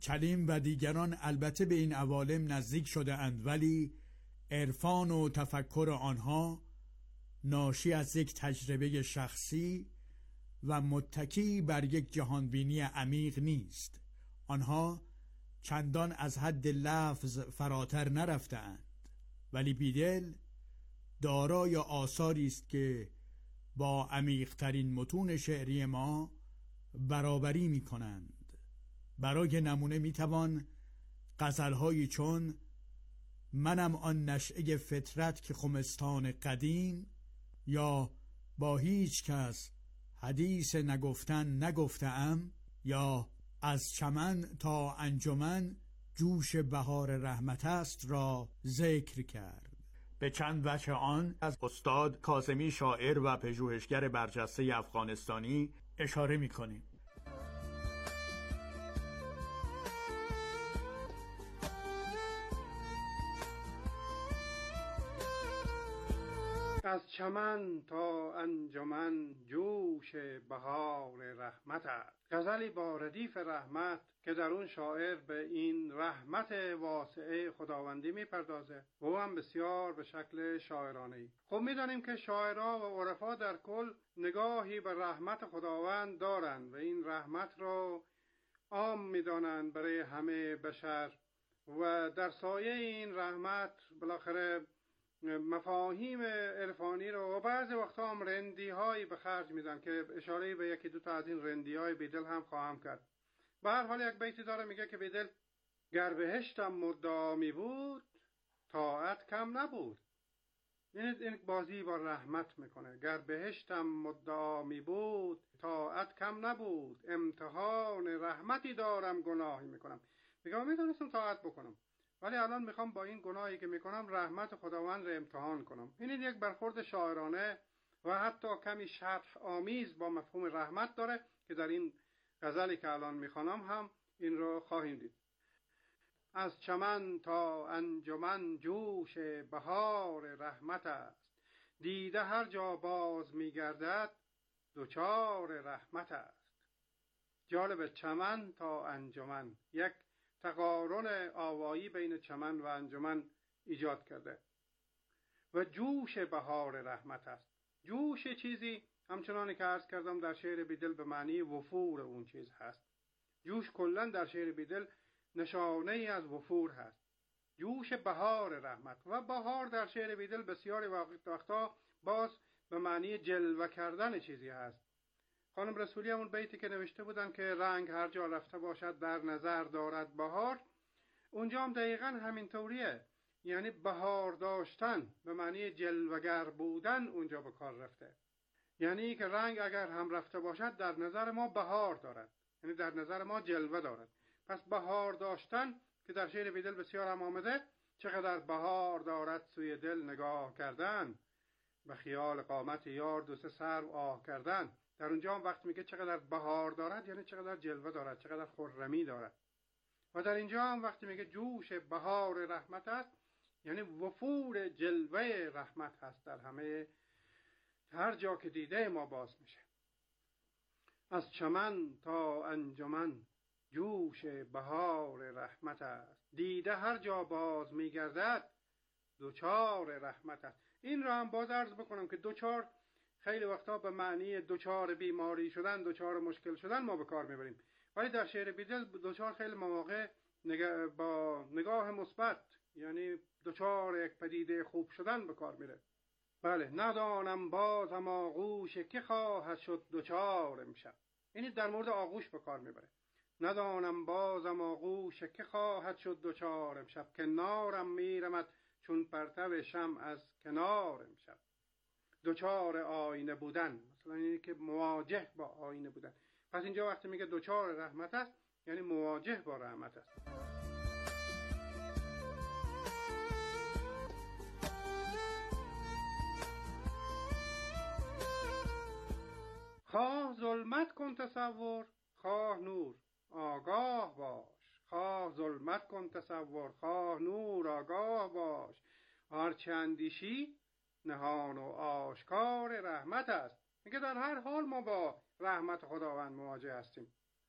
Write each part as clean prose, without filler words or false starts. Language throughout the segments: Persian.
کلیم و دیگران البته به این عوالم نزدیک شده اند، ولی عرفان و تفکر آنها ناشی از یک تجربه شخصی و متکی بر یک جهانبینی عمیق نیست. آنها چندان از حد لفظ فراتر نرفتند، ولی بیدل دارای آثاری است که با عمیق‌ترین متون شعری ما برابری می کنند. برای نمونه می توان غزل‌هایی چون منم آن نشأه فطرت که خمستان قدیم، یا با هیچ کس حدیث نگفتن نگفتم، یا از چمن تا انجمن جوش بهار رحمت است را ذکر کرد. به چند وجه آن از استاد کاظمی شاعر و پژوهشگر برجسته افغانستانی اشاره می‌کنیم. از چمن تا انجمن جوش بهار رحمت است. غزلی با ردیف رحمت که در اون شاعر به این رحمت واسعه خداوندی میپردازه و او هم بسیار به شکل شاعرانه‌ای. خب میدانیم که شاعرها و عرفا در کل نگاهی به رحمت خداوند دارند و این رحمت را عام میدانند برای همه بشر و در سایه این رحمت بالاخره مفاهیم عرفانی رو و بعضی وقتا هم رندی هایی به خرج میدن که اشاره به یکی دو تا از این رندی های بیدل هم خواهم کرد. به هر حال یک بیتی داره میگه که بیدل گر بهشتم مدعا می بود طاعت کم نبود. این بازی با رحمت میکنه. گر بهشتم مدعا می بود طاعت کم نبود، امتحان رحمتی دارم گناهی میکنم. میگم میتونستم طاعت بکنم ولی الان میخوام با این گناهی که میکنم رحمت خداوند رو امتحان کنم. این یک برخورد شاعرانه و حتی کمی شرح آمیز با مفهوم رحمت داره که در این غزلی که الان میخوانم هم این رو خواهیم دید. از چمن تا انجمن جوش بهار رحمت است، دیده هر جا باز میگردد دوچار رحمت است. جالب، چمن تا انجمن یک تقارن آوایی بین چمن و انجمن ایجاد کرده و جوش بهار رحمت است. جوش چیزی همچنانی که عرض کردم در شعر بیدل به معنی وفور اون چیز هست. جوش کلن در شعر بیدل نشانه ای از وفور هست. جوش بهار رحمت و بهار در شعر بیدل بسیاری وقتا باز به معنی جلوه کردن چیزی هست. خانم رسولی همون بیتی که نوشته بودن که رنگ هر جا رفته باشد در نظر دارد بهار، اونجا هم دقیقاً همین طوریه. یعنی بهار داشتن به معنی جلوگر بودن اونجا به کار رفته. یعنی که رنگ اگر هم رفته باشد در نظر ما بهار دارد، یعنی در نظر ما جلوه دارد. پس بهار داشتن که در شعر بیدل بسیار هم آمده، چقدر بهار دارد سوی دل نگاه کردن، به خیال قامت یار دو سه سرو آه کردن. در اونجا هم وقت میگه چقدر بهار دارد یعنی چقدر جلوه دارد، چقدر خرمی دارد. و در اینجا هم وقتی میگه جوش بهار رحمت است یعنی وفور جلوه رحمت هست در همه هر جا که دیده ما باز میشه. از چمن تا انجمن جوش بهار رحمت است، دیده هر جا باز میگردد دوچار رحمت است. این را هم باز عرض بکنم که دوچار خیلی وقتا به معنی دوچار بیماری شدن، دوچار مشکل شدن ما به کار میبریم، ولی در شعر بیدل دوچار خیلی مواقع با نگاه مثبت یعنی دوچار یک پدیده خوب شدن به کار میره. بله، ندانم بازم آغوش که خواهد شد دوچار امشب. یعنی در مورد آغوش به کار میبره. ندانم بازم آغوش که خواهد شد دوچار امشب، کنارم میرمد چون پرتو شمع از کنار امشب. دوچار آینه بودن، مثلا اینی که مواجه با آینه بودن. پس اینجا وقتی میگه دوچار رحمت است یعنی مواجه با رحمت است. خواه ظلمت کن تصور، خواه نور آگاه باش. خواه ظلمت کن تصور، خواه نور آگاه باش. هرچه اندیشی نهان و آشکار رحمت است. میگه در هر حال ما با رحمت خداوند مواجه هستیم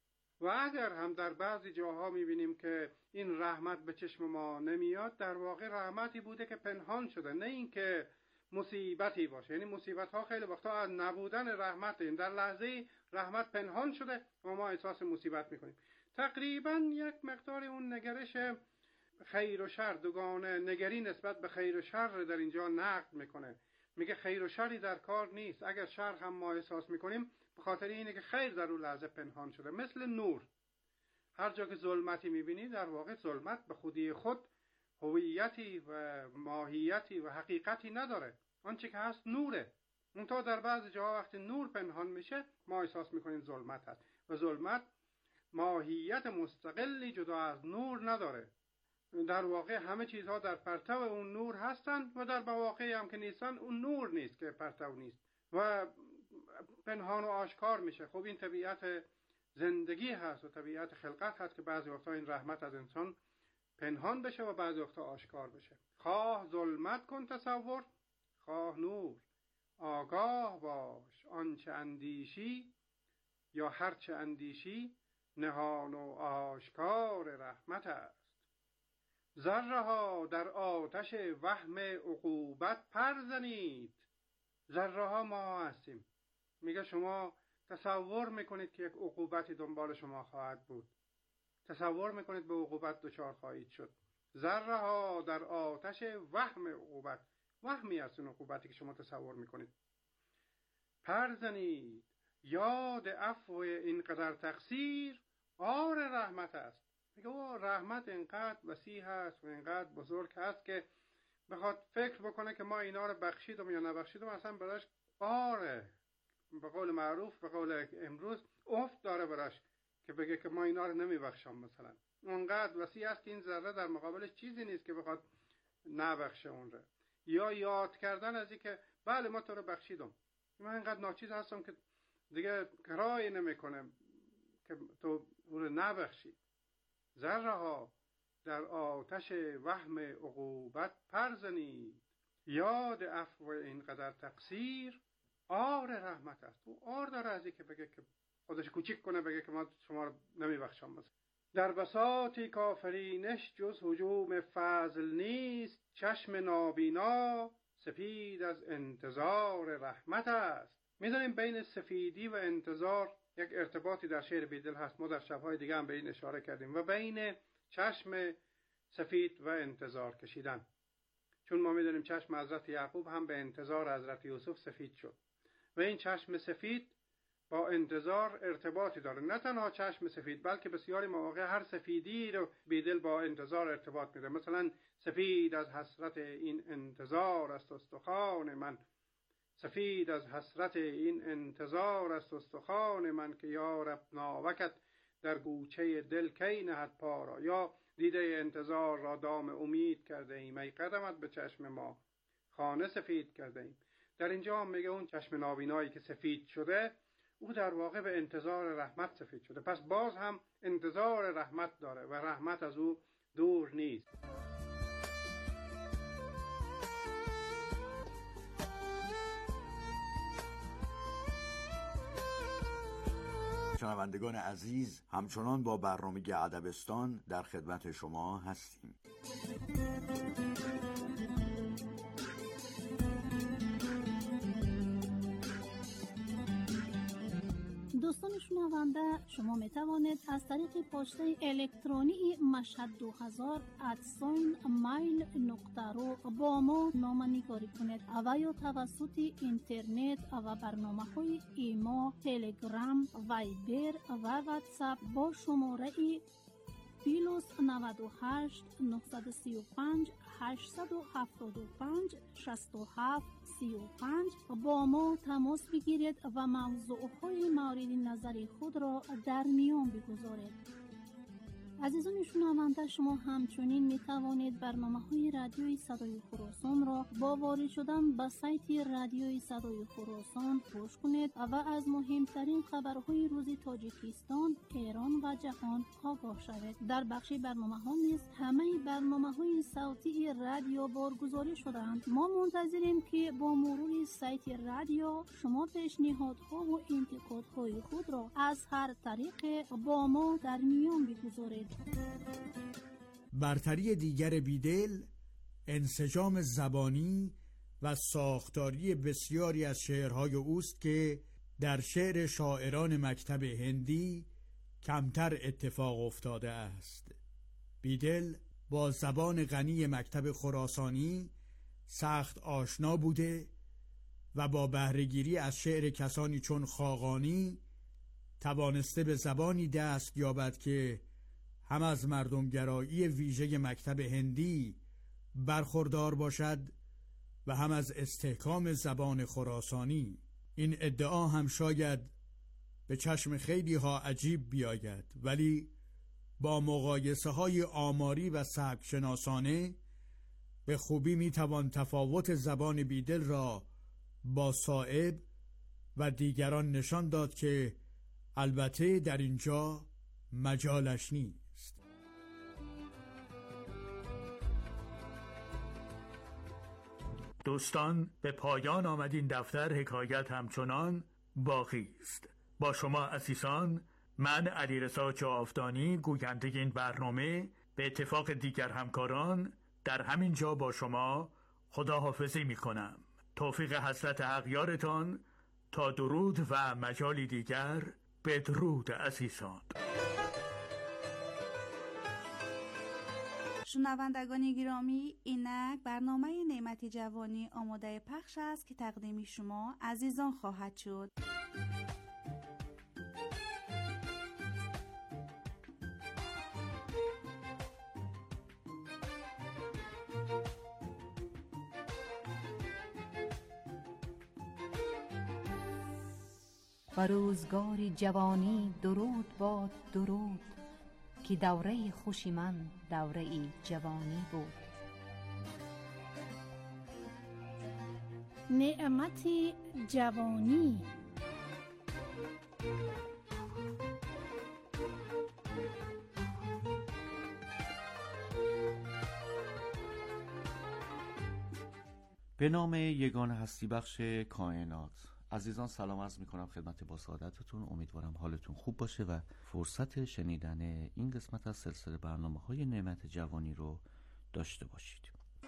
و اگر هم در بعضی جاها میبینیم که این رحمت به چشم ما نمیاد، در واقع رحمتی بوده که پنهان شده، نه اینکه مصیبتی باشه. یعنی مصیبت ها خیلی وقتا از نبودن رحمت، این در لحظه رحمت پنهان شده و ما احساس مصیبت میکنیم. تقریبا یک مقدار اون نگرش خیر و شر، دوگانه نگری نسبت به خیر و شر در اینجا نقد میکنه. میگه خیر و شری در کار نیست، اگر شر هم ما احساس میکنیم به خاطر اینه که خیر در اون لحظه پنهان شده. مثل نور، هر جا که ظلمتی میبینی در واقع ظلمت به خودی خود هویتی و ماهیتی و حقیقتی نداره، آنچه که هست نوره. منتها در بعضی جاها وقتی نور پنهان میشه ما احساس میکنیم ظلمت هست و ظلمت ماهیت مستقلی جدا از نور نداره. در واقع همه چیزها در پرتو اون نور هستند و در مواقعی هم که نیستن اون نور نیست که پرتو نیست و پنهان و آشکار میشه. خب این طبیعت زندگی هست و طبیعت خلقت هست که بعضی وقتا این رحمت از انسان پنهان بشه و بعضی وقتا آشکار بشه. خواه ظلمت کن تصور، خواه نور، آگاه باش آنچه اندیشی یا هرچه اندیشی، نهان و آشکار رحمت است. ذره ها در آتش وهم عقوبت پر زنید. ذره ها ما هستیم. میگه شما تصور میکنید که یک عقوبتی دنبال شما خواهد بود، تصور میکنید به عقوبت دچار خواهید شد. ذره ها در آتش وهم عقوبت، وهمی است اون عقوبتی که شما تصور میکنید. پر زنید یاد عفو اینقدر تقصیر، آر رحمت است. میگه رحمت اینقدر وسیع هست و اینقدر بزرگ هست که بخواد فکر بکنه که ما اینا رو بخشیدم یا نبخشیدم اصلا براش آره، به قول معروف، به قول امروز افت داره براش که بگه که ما اینا رو نمیبخشم. مثلا اونقدر وسیع است که این ذره در مقابلش چیزی نیست که بخواد نبخشه اون رو. یا یاد کردن از این که بله ما تو رو بخشیدم، من اینقدر ناچیز هستم که دیگه کرایی نمیکنم که تو اون رو نبخشی. ذره ها در آتش وهم عقوبت پر زنید، یاد عفو اینقدر تقصیر، آر رحمت است. او آر داره از این که بگه که خودش کوچیک کنه، بگه که ما شما رو نمیبخشم. مثلا در بساطی کافرینش جز هجوم فضل نیست، چشم نابینا سفید از انتظار رحمت است. میدونیم بین سفیدی و انتظار یک ارتباطی در شعر بیدل هست، ما در شبهای دیگه هم به این اشاره کردیم. و بین چشم سفید و انتظار کشیدن، چون ما میدونیم چشم حضرت یعقوب هم به انتظار حضرت یوسف سفید شد و این چشم سفید با انتظار ارتباطی داره. نه تنها چشم سفید بلکه بسیاری مواقع هر سفیدی رو بیدل با انتظار ارتباط میده. مثلا سفید از حسرت این انتظار است استخوان من، سفید از حسرت این انتظار است استخوان من، که یا رب ناوکت در گوچه دل کی نهد پا را. یا دیده انتظار را دام امید کرده ایم، ای قدمت به چشم ما خانه سفید کرده ایم. در اینجا هم میگه اون چشم نابینایی که سفید شده او در واقع به انتظار رحمت سفید شده، پس باز هم انتظار رحمت داره و رحمت از او دور نیست. شنوندگان عزیز، همچنان با برنامه ادبستان در خدمت شما هستیم. دوستان شنونده، شما می توانید از طریق پسته الکترونی mashhad2000@mail.ru با ما نامه‌نگاری کنید و یا توسط اینترنت و برنامه‌های ایما، تلگرام، وایبر و واتساپ با شماره +98 935 875 67 35 با ما تماس بگیرید و موضوعهای مورد نظر خود را در میان بگذارید. عزیزان شنونده، شما همچنین می توانید برنامه‌های رادیوی صدای خراسان را با وارد شدن به سایت رادیوی صدای خراسان گوش کنید و از مهمترین خبرهای روز تاجیکستان، ایران و جهان آگاه شوید. در بخش برنامه‌ها نیز همه برنامه‌های صوتی رادیو بارگذاری شده‌اند. ما منتظریم که با مرور سایت رادیو شما پیشنهادها و انتقادهای خود را از هر طریق با ما در میان بگذارید. برتری دیگر بیدل انسجام زبانی و ساختاری بسیاری از شعرهای اوست که در شعر شاعران مکتب هندی کمتر اتفاق افتاده است. بیدل با زبان غنی مکتب خراسانی سخت آشنا بوده و با بهره‌گیری از شعر کسانی چون خاقانی توانسته به زبانی دست یابد که هم از مردمگرایی ویژه مکتب هندی برخوردار باشد و هم از استحکام زبان خراسانی. این ادعا هم شاید به چشم خیلی ها عجیب بیاید، ولی با مقایسه های آماری و سبک شناسانه به خوبی میتوان تفاوت زبان بیدل را با صائب و دیگران نشان داد که البته در اینجا مجالش نیست. دوستان، به پایان آمد این دفتر حکایت همچنان باقی است. با شما عزیزان، من علیرضا جاودانی گوینده این برنامه به اتفاق دیگر همکاران در همین جا با شما خداحافظی می کنم. توفیق حضرت حق یارتان. تا درود و مجالی دیگر، بدرود عزیزان. شنوندگان گرامی، اینک برنامه نعمت جوانی آماده پخش است که تقدیم شما عزیزان خواهد شد. و روزگار جوانی درود باد درود، که دوره خوشی من دوره جوانی بود. نعمت جوانی. به نام یگان هستی بخش کائنات. عزیزان سلام عرض میکنم خدمت با سعادتتون. امیدوارم حالتون خوب باشه و فرصت شنیدن این قسمت از سلسله برنامه‌های نعمت جوانی رو داشته باشید.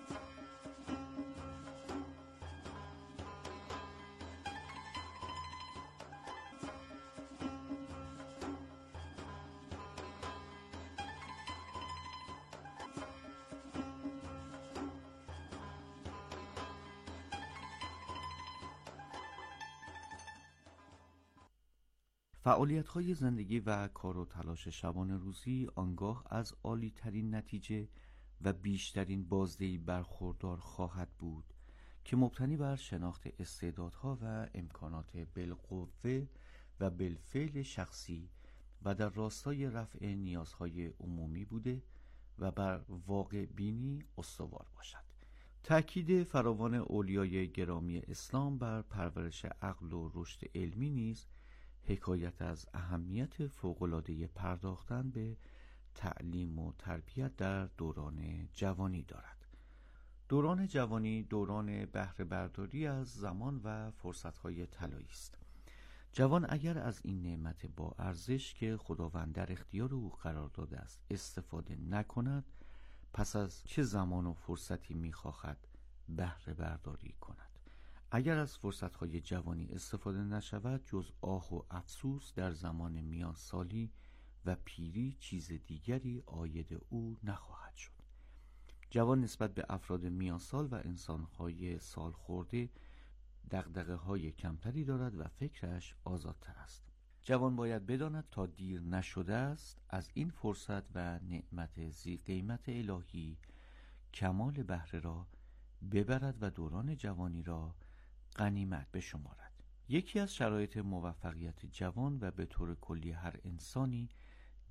فعالیت‌های زندگی و کار و تلاش شبانه روزی آنگاه از عالی‌ترین نتیجه و بیشترین بازدهی برخوردار خواهد بود که مبتنی بر شناخت استعدادها و امکانات بالقوه و بالفعل شخصی و در راستای رفع نیازهای عمومی بوده و بر واقع بینی استوار باشد. تأکید فراوان اولیای گرامی اسلام بر پرورش عقل و رشد علمی نیز حکایت از اهمیت فوق‌العاده پرداختن به تعلیم و تربیت در دوران جوانی دارد. دوران جوانی دوران بهره برداری از زمان و فرصت‌های طلایی است. جوان اگر از این نعمت با ارزش که خداوند در اختیار او قرار داده است استفاده نکند، پس از چه زمان و فرصتی می‌خواهد بهره برداری کند؟ اگر از فرصت‌های جوانی استفاده نشود، جز آه و افسوس در زمان میان سالی و پیری چیز دیگری عاید او نخواهد شد. جوان نسبت به افراد میان سال و انسان‌های سال خورده دغدغه‌های کمتری دارد و فکرش آزادتر است. جوان باید بداند تا دیر نشده است از این فرصت و نعمت ذی قیمت الهی کمال بهره را ببرد و دوران جوانی را غنیمت بشمارد. یکی از شرایط موفقیت جوان و به طور کلی هر انسانی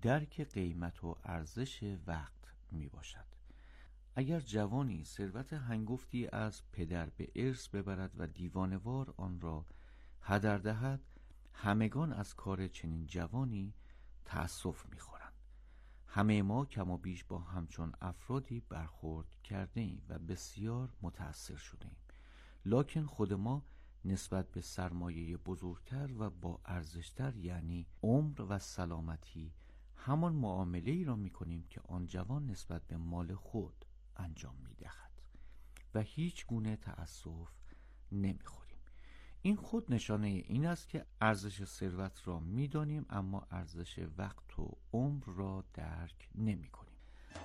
درک قیمت و ارزش وقت می باشد. اگر جوانی ثروت هنگفتی از پدر به ارث ببرد و دیوانوار آن را هدر دهد، همگان از کار چنین جوانی تأسف می خورند. همه ما کم و بیش با همچون افرادی برخورد کرده ایم و بسیار متأثر شده ایم، لکن خود ما نسبت به سرمایه بزرگتر و با ارزشتر یعنی عمر و سلامتی همان معامله ای را می کنیم که آن جوان نسبت به مال خود انجام می دهد و هیچ گونه تأسف نمی خوریم. این خود نشانه این است که ارزش ثروت را می دانیم اما ارزش وقت و عمر را درک نمی کنیم.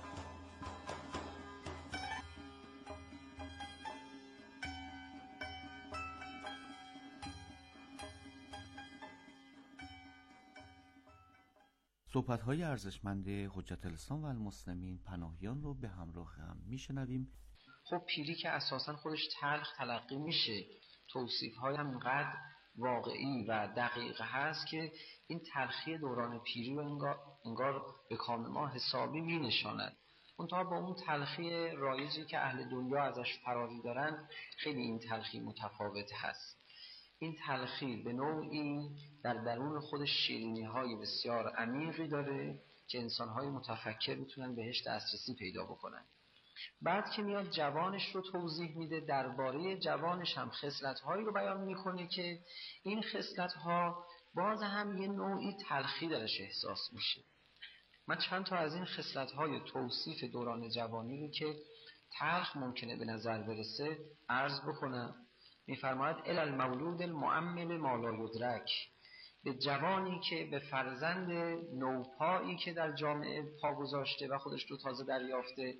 صحبت‌های ارزشمند حجت الاسلام و المسلمین پناهیان رو به همراه هم میشنویم. خب پیری که اساساً خودش تلخ تلقی میشه، توصیف‌های هم اینقدر واقعی و دقیق هست که این تلخی دوران پیری رو انگار به کام ما حسابی مینشاند. منتها با اون تلخی رایجی که اهل دنیا ازش فراری دارن خیلی این تلخی متفاوت هست. این تلخی به نوعی در درون خودش شیرینی‌های بسیار عمیقی داره که انسان‌های متفکر میتونن بهش دسترسی پیدا بکنن. بعد که میاد جوانش رو توضیح میده، درباره جوانش هم خصلت‌هایی رو بیان میکنه که این خصلت‌ها باز هم یه نوعی تلخی درش احساس میشه. من چند تا از این خصلت‌های توصیف دوران جوانی رو که تلخ ممکنه به نظر برسه عرض بکنم. میفرماید المولود المؤمل ما لا یدرک، به جوانی که به فرزند نوپایی که در جامعه پا گذاشته و خودش رو تازه دریافته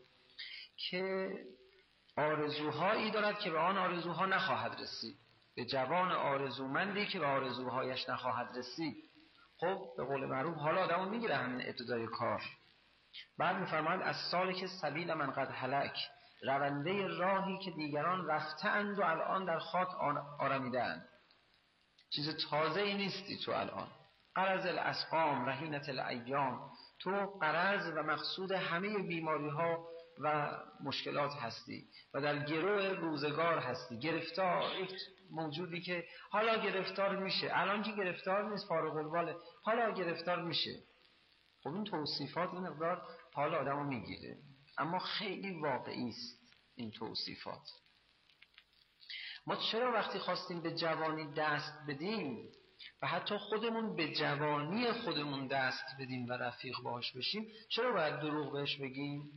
که آرزوهایی دارد که به آن آرزوها نخواهد رسید، به جوان آرزومندی که به آرزوهایش نخواهد رسید. خب به قول معروف حالا آدمو میگیره همین ابتدای کار. بعد میفرماید از سالک سبیل من قد هلک، رونده راهی که دیگران رفتند و الان در خاک آرمیدند. چیز تازه ای نیستی تو الان. قرض الاسقام رهینت الایام، تو قرض و مقصود همه بیماری ها و مشکلات هستی و در گروه روزگار هستی، گرفتار، یک موجودی که حالا گرفتار میشه، الان که گرفتار نیست فارغ الباله، حالا گرفتار میشه. خب این توصیفات این مقدار حال آدمو میگیره، اما خیلی واقعی است این توصیفات. ما چرا وقتی خواستیم به جوانی دست بدیم و حتی خودمون به جوانی خودمون دست بدیم و رفیق باهاش بشیم، چرا باید دروغ بهش بگیم؟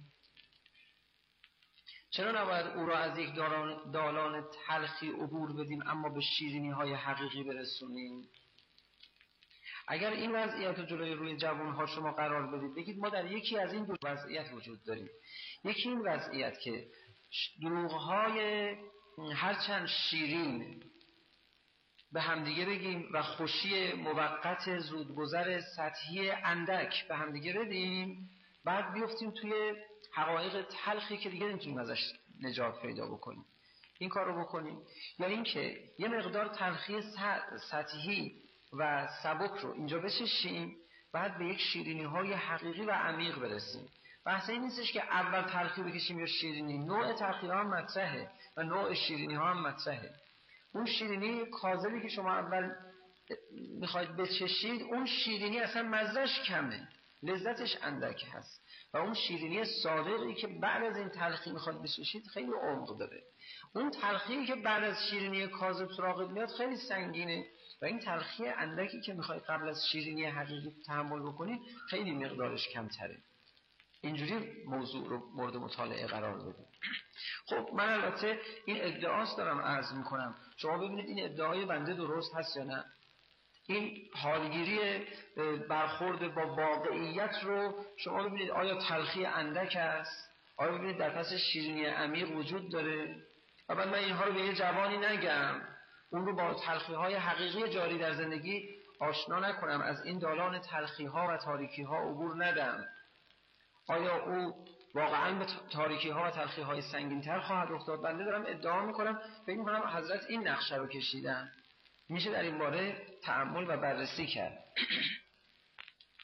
چرا نباید او را از یک دالان تلخی عبور بدیم اما به شیرینی های حقیقی برسونیم؟ اگر این وضعیت رو جلوی روی جوانها شما قرار بدید، بگید ما در یکی از این دو وضعیت وجود داریم. یکی این وضعیت که دروغ‌های هرچند شیرین به همدیگه بگیم و خوشی موقت زودگذر سطحی اندک به همدیگه بدیم، بعد بیفتیم توی حقایق تلخی که دیگه نمیتونیم ازش نجات پیدا بکنیم. این کار رو بکنیم. یا اینکه یه مقدار تلخی سطحی و سبک رو اینجا بچشیم، بعد به یک شیرینی های حقیقی و عمیق برسیم. بحث این نیستش که اول تلخی بکشیم یا شیرینی، نوع تلخی ها هم مطرحه و نوع شیرینی ها هم مطرحه. اون شیرینی کاذبی که شما اول میخواید بچشید، اون شیرینی اصلا مزهش کمه، لذتش اندک هست، و اون شیرینی صادقی که بعد از این تلخی میخواید بچشید خیلی عمق داره. اون تلخی که بعد از شیرینی کاذب سراغت میاد خیلی سنگینه، و این تلخی اندکی که میخواید قبل از شیرینی حقیقی تحمل بکنید خیلی مقدارش کمتره. اینجوری موضوع رو مورد مطالعه قرار بدید. خب من البته این ادعاست دارم عرض میکنم، شما ببینید این ادعای بنده درست هست یا نه. این حالگیری برخورد با واقعیت رو شما ببینید آیا تلخی اندک است، آیا ببینید در پس شیرینی عمیق وجود داره. و بعد من اینها رو به یه جوانی نگم، اون رو با تلخی های حقیقی جاری در زندگی آشنا نکنم، از این دالان تلخی ها و تاریکی ها عبور ندم. آیا او واقعا به تاریکی ها و تلخی های سنگین تر خواهد افتاد؟ بنده دارم ادعا میکنم، فکر میکنم حضرت این نقشه رو کشیدن، میشه در این باره تأمل و بررسی کرد.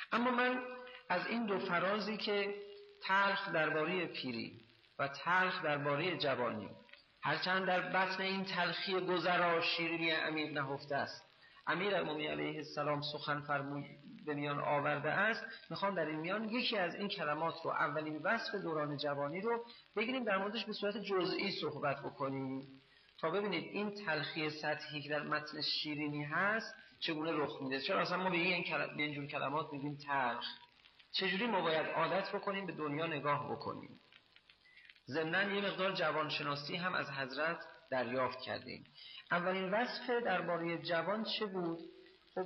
اما من از این دو فرازی که تلخ درباره پیری و تلخ درباره جوانی، هرچند در بطن این تلخی گذرا شیرینی عمیق نهفته است، امیرالمومنین علیه السلام سخن فرمود به میان آورده است، میخوام در این میان یکی از این کلمات رو، اولین وصف دوران جوانی رو بگیریم، در موردش به صورت جزئی صحبت بکنیم تا ببینید این تلخی سطحی که در متن شیرینی هست چگونه رخ میده. چرا اصلا ما به این جور کلمات میگیم تلخ؟ چجوری ما باید عادت بکنیم به دنیا نگاه بکنیم؟ ضمناً یه مقدار جوانشناسی هم از حضرت دریافت کردیم. اولین وصف درباره جوان چه بود؟ خب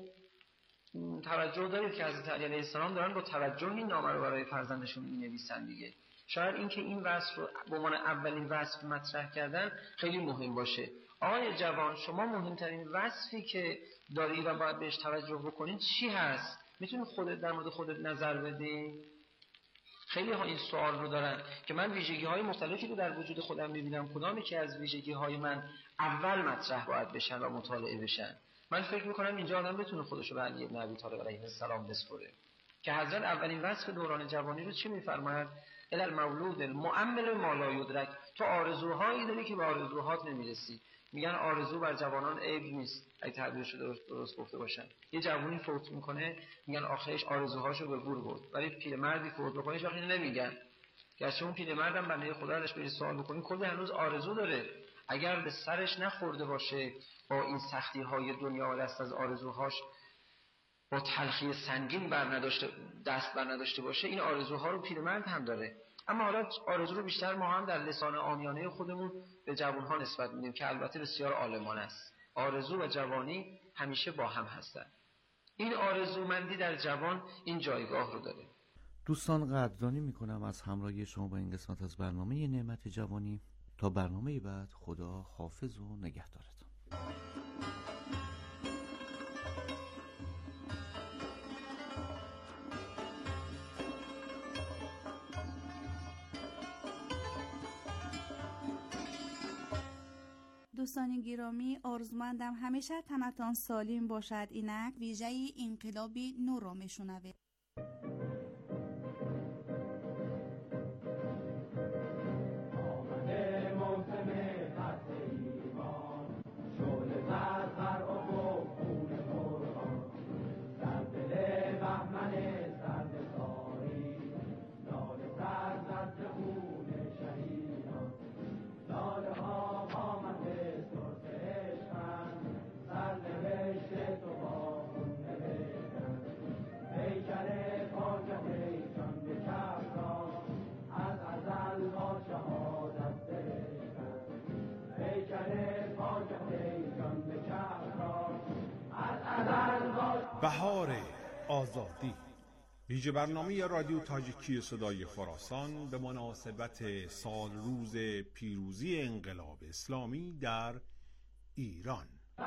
توجه دارید که حضرت علی علیه السلام دارن با توجه این نامه رو برای فرزندشون می‌نویسن دیگه. شاید این که این وصف رو به عنوان اولین وصف مطرح کردن خیلی مهم باشه. آقای جوان، شما مهمترین وصفی که داری و باید بهش توجه بکنید چی هست؟ میتونید خودت در مورد خودت نظر بدی؟ خیلی ها این سوال رو دارن که من ویژگی های مختلفی رو در وجود خودم میبینم، کدامی که از ویژگی های من اول مطرح باید بشن و مطالعه بشن. من فکر میکنم اینجا آدم بتونه خودش رو به علی بن ابی طالب علیه السلام بسپره که حضرت اولین وصف دوران جوانی رو چی میفرماید؟ المولود المؤمل ما لا یدرک. تو آرزوهایی داری که به آرزوهات نمیرسی. میگن آرزو بر جوانان عیب نیست اگه تعبیرش درست گفته باشن. یه جوانی فوت میکنه میگن آخرش آرزوهاشو به گور برد، ولی پیرمردی فوت بکنه هیچ وقت نمیگن. گرچه اون پیرمردم بنده خدا ازش بری سوال بکنی کلی هنوز آرزو داره، اگر به سرش نخورده باشه با این سختی های دنیا و دست از آرزوهاش با تلخی سنگین دست بر نداشته باشه، این آرزوها رو پیرمرد هم داره. اما حالا آرزو رو بیشتر ما هم در لسان عامیانه خودمون به جوانها نسبت میدیم که البته بسیار عالمانه است. آرزو و جوانی همیشه با هم هستن. این آرزومندی در جوان این جایگاه رو داره. دوستان قدردانی میکنم از همراهی شما با این قسمت از برنامه نعمت جوانی. تا برنامه بعد، خدا حافظ و نگهدارتان. دوستان گرامی، آرزومندم همیشه تنتان سالم باشد. اینک ویژه انقلابی نو را میشنوه. بهار آزادی، ویژه برنامه رادیو تاجیکی صدای خراسان به مناسبت سال روز پیروزی انقلاب اسلامی در ایران.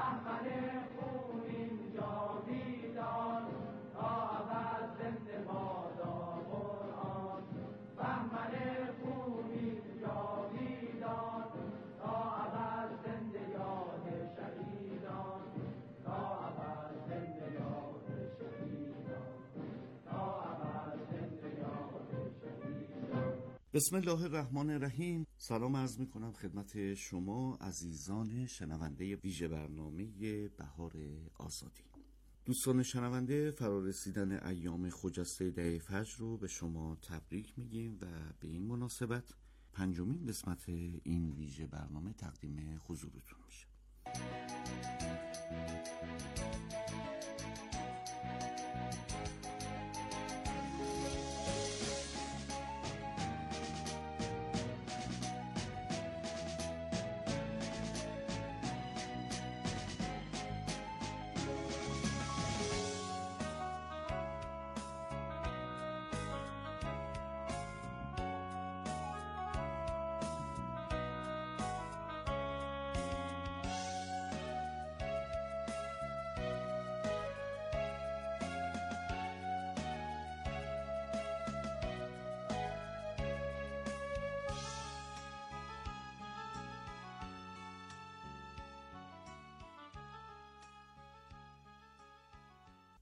بسم الله الرحمن الرحیم. سلام عرض می کنم خدمت شما عزیزان شنونده ویژه برنامه بهار آزادی. دوستان شنونده، فرارسیدن ایام خجسته دهه فجر رو به شما تبریک میگیم و به این مناسبت پنجمین قسمت این ویژه برنامه تقدیم حضورتون میشه.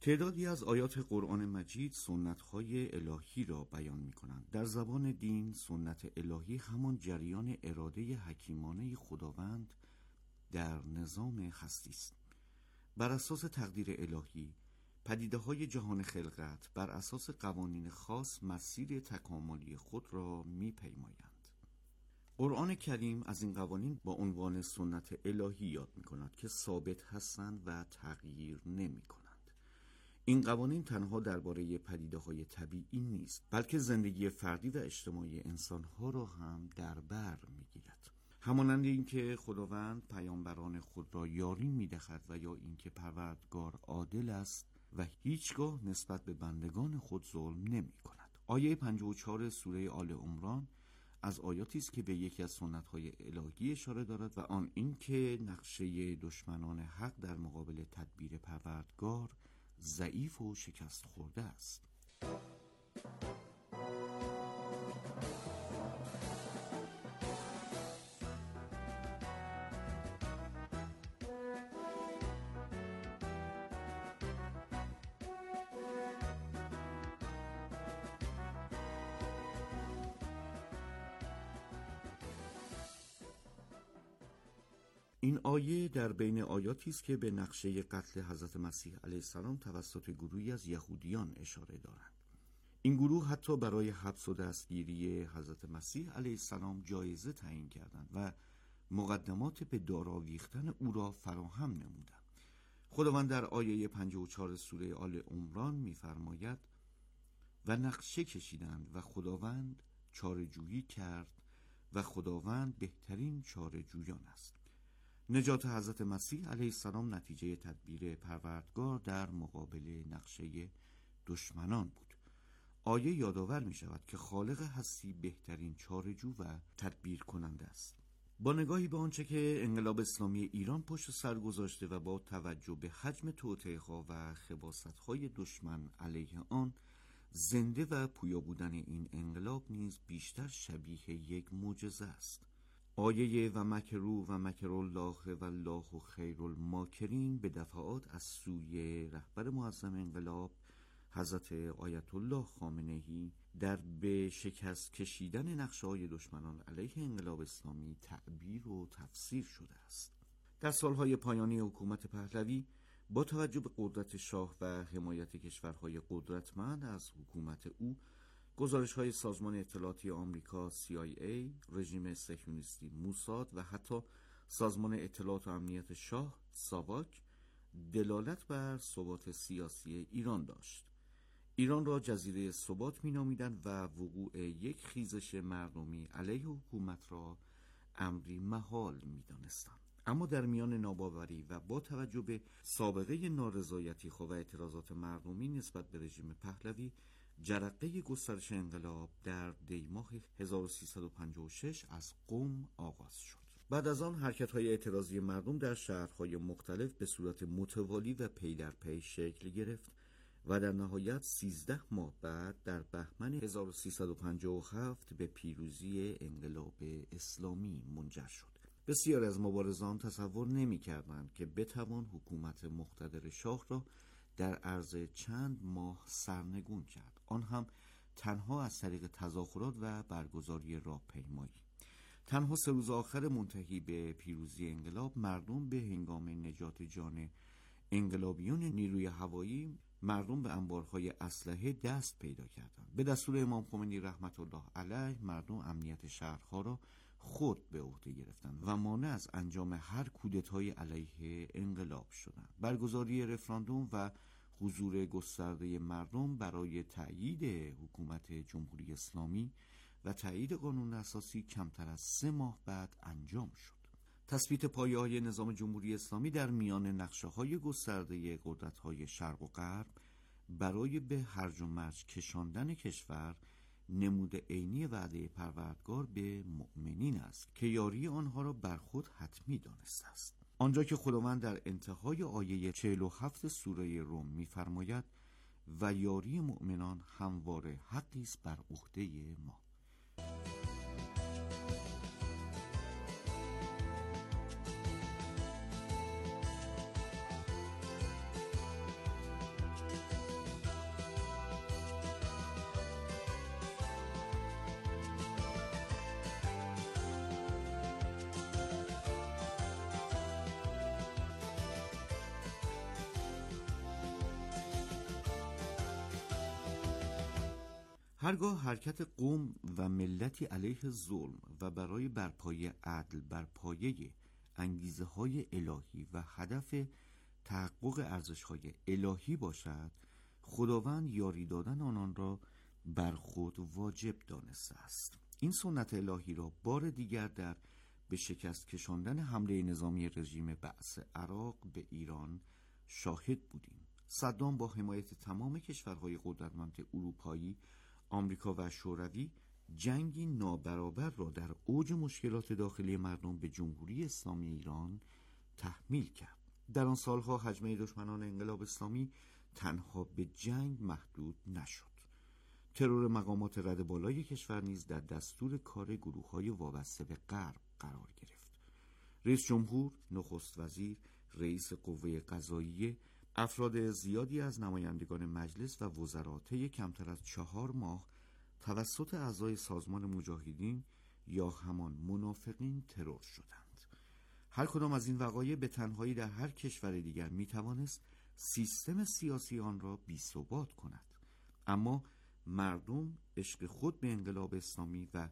تعدادی از آیات قرآن مجید سنت‌های الهی را بیان می‌کنند. در زبان دین سنت الهی همان جریان اراده حکیمانه خداوند در نظام هستی است. بر اساس تقدیر الهی پدیده‌های جهان خلقت بر اساس قوانین خاص مسیر تکاملی خود را می‌پیمایند. قرآن کریم از این قوانین با عنوان سنت الهی یاد می‌کند که ثابت هستند و تغییر نمی‌کنند. این قوانین تنها درباره پدیده‌های طبیعی نیست، بلکه زندگی فردی و اجتماعی انسان‌ها را هم در بر می‌گیرد. همانند اینکه خداوند پیامبران خود را یاری می‌دهد و یا اینکه پروردگار عادل است و هیچگاه نسبت به بندگان خود ظلم نمی‌کند. آیه 54 سوره آل عمران از آیاتی است که به یکی از سنت‌های الهی اشاره دارد و آن این که نقشه دشمنان حق در مقابل تدبیر پروردگار ضعیف و شکست خورده است. این آیه در بین آیاتی است که به نقشه قتل حضرت مسیح علیه السلام توسط گروهی از یهودیان اشاره دارند. این گروه حتی برای حبس و دستگیری حضرت مسیح علیه السلام جایزه تعیین کردند و مقدمات به دارآویختن او را فراهم نمودند. خداوند در آیه 54 سوره آل عمران می‌فرماید و نقشه کشیدند و خداوند چاره‌جویی کرد و خداوند بهترین چاره‌جویان است. نجات حضرت مسیح علیه السلام نتیجه تدبیر پروردگار در مقابل نقشه دشمنان بود. آیه یادآور می شود که خالق هستی بهترین چاره‌جو و تدبیر کننده است. با نگاهی به آنچه که انقلاب اسلامی ایران پشت سر گذاشته و با توجه به حجم توطئه‌ها و خباثت‌های دشمن علیه آن، زنده و پویا بودن این انقلاب نیز بیشتر شبیه یک معجزه است. آیه و مکروا و مکر الله و الله خیر الماکرین به دفعات از سوی رهبر معظم انقلاب حضرت آیت الله خامنه‌ای در به شکست کشیدن نقشه‌های دشمنان علیه انقلاب اسلامی تعبیر و تفسیر شده است. در سالهای پایانی حکومت پهلوی با توجه به قدرت شاه و حمایت کشورهای قدرتمند از حکومت او، گزارش‌های سازمان اطلاعاتی آمریکا CIA، رژیم صهیونیستی موساد و حتی سازمان اطلاعات و امنیت شاه ساواک دلالت بر ثبات سیاسی ایران داشت. ایران را جزیره ثبات می‌نامیدند و وقوع یک خیزش مردمی علیه حکومت را امری محال می‌دانستند. اما در میان ناباوری و با توجه به سابقه نارضایتی‌ها و اعتراضات مردمی نسبت به رژیم پهلوی، جرقه گسترش انقلاب در دیماه 1356 از قم آغاز شد. بعد از آن حرکت‌های اعتراضی مردم در شهرهای مختلف به صورت متوالی و پی در پی شکل گرفت و در نهایت 13 ماه بعد در بهمن 1357 به پیروزی انقلاب اسلامی منجر شد. بسیاری از مبارزان تصور نمی‌کردند که بتوان حکومت مقتدر شاه را در عرض چند ماه سرنگون کرد، آن هم تنها از طریق تظاهرات و برگزاری راهپیمایی. تنها 3 روز آخر منتهی به پیروزی انقلاب، مردم به هنگام نجات جان انقلابیون نیروی هوایی، مردم به انبارهای اسلحه دست پیدا کردند. به دستور امام خمینی رحمت الله علیه، مردم امنیت شهرها را خود به عهده گرفتند و مانع از انجام هر کودتای علیه انقلاب شدند. برگزاری رفراندوم و حضور گسترده مردم برای تأیید حکومت جمهوری اسلامی و تأیید قانون اساسی کمتر از 3 ماه بعد انجام شد. تثبیت پایه‌های نظام جمهوری اسلامی در میان نقشه‌های گسترده قدرت‌های شرق و غرب برای به هرج و مرج کشاندن کشور نمود عینی وعده پروردگار به مؤمنین است که یاری آنها را بر خود حتمی دانسته است. آنجا که خداوند در انتهای آیه 47 سوره روم می‌فرماید و یاری مؤمنان همواره حقی است بر عهده ما. هرگاه حرکت قوم و ملتی علیه ظلم و برای برپایی عدل بر پایه انگیزه‌های الهی و هدف تحقق ارزش‌های الهی باشد، خداوند یاری دادن آنان را بر خود واجب دانسته است. این سنت الهی را بار دیگر در به شکست کشاندن حمله نظامی رژیم بعث عراق به ایران شاهد بودیم. صدام با حمایت تمام کشورهای قدرتمند اروپایی، آمریکا و شوروی جنگی نابرابر را در اوج مشکلات داخلی مردم به جمهوری اسلامی ایران تحمیل کرد. در آن سالها هجمه دشمنان انقلاب اسلامی تنها به جنگ محدود نشد. ترور مقامات رد بالای کشور نیز در دستور کار گروه‌های وابسته به غرب قرار گرفت. رئیس جمهور، نخست وزیر، رئیس قوه قضاییه، افراد زیادی از نمایندگان مجلس و وزرا طی کمتر از 4 ماه توسط اعضای سازمان مجاهدین یا همان منافقین ترور شدند. هر کدام از این وقایع به تنهایی در هر کشور دیگر میتوانست سیستم سیاسی آن را بی‌ثبات کند، اما مردم عشق خود به انقلاب اسلامی و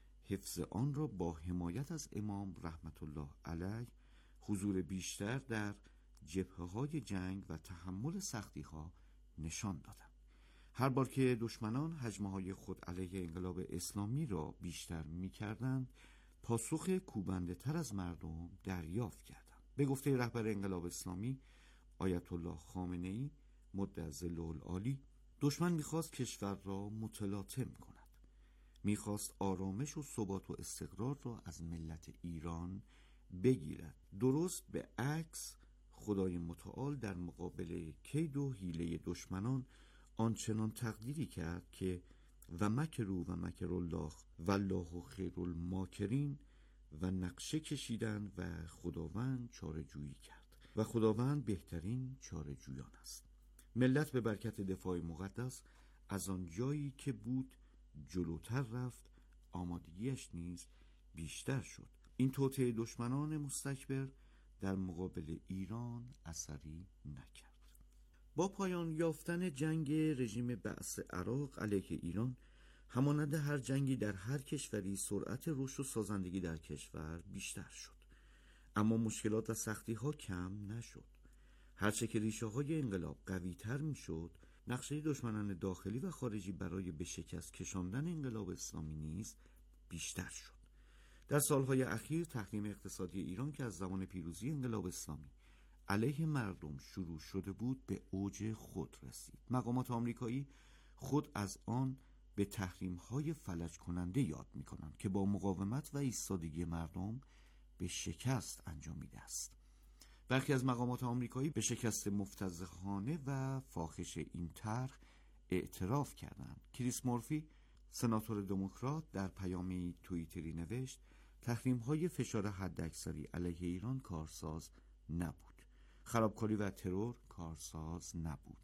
حفظ آن را با حمایت از امام رحمت الله علیه، حضور بیشتر در جبهه‌های جنگ و تحمل سختی‌ها نشان دادند. هر بار که دشمنان هجمه‌های خود علیه انقلاب اسلامی را بیشتر می‌کردند، پاسخ کوبنده تر از مردم دریافت کردند. به گفته رهبر انقلاب اسلامی آیت الله خامنه‌ای مد ظله العالی، دشمن می‌خواست کشور را متلاطم کند. می‌خواست آرامش و ثبات و استقرار را از ملت ایران بگیرد. درست به عکس، خدای متعال در مقابل کید و حیله دشمنان آنچنان تقدیری کرد که و مکروا و مکر الله والله خیر الماکرین و نقشه کشیدن و خداوند چاره جویی کرد و خداوند بهترین چاره جویان است. ملت به برکت دفاع مقدس از آن جایی که بود جلوتر رفت، آمادگیش نیز بیشتر شد. این توطئه دشمنان مستکبر در مقابل ایران اثری نکرد. با پایان یافتن جنگ رژیم بعث عراق علیه ایران، همانند هر جنگی در هر کشوری سرعت رشد و سازندگی در کشور بیشتر شد، اما مشکلات و سختی ها کم نشد. هرچه که ریشه های انقلاب قوی تر می شد، نقشه دشمنان داخلی و خارجی برای به شکست کشاندن انقلاب اسلامی نیز بیشتر شد. در سالهای اخیر تحریم اقتصادی ایران که از زمان پیروزی انقلاب اسلامی علیه مردم شروع شده بود به اوج خود رسید. مقامات آمریکایی خود از آن به تحریم‌های فلج کننده یاد می‌کنند که با مقاومت و ایستادگی مردم به شکست انجامیده است. برخی از مقامات آمریکایی به شکست مفتضحانه و فاحش این طرح اعتراف کردند. کریس مورفی، سناتور دموکرات، در پیامی توییتری نوشت: تحریم‌های فشار حداکثری علیه ایران کارساز نبود. خرابکاری و ترور کارساز نبود.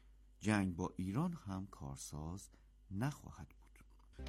جنگ با ایران هم کارساز نخواهد بود.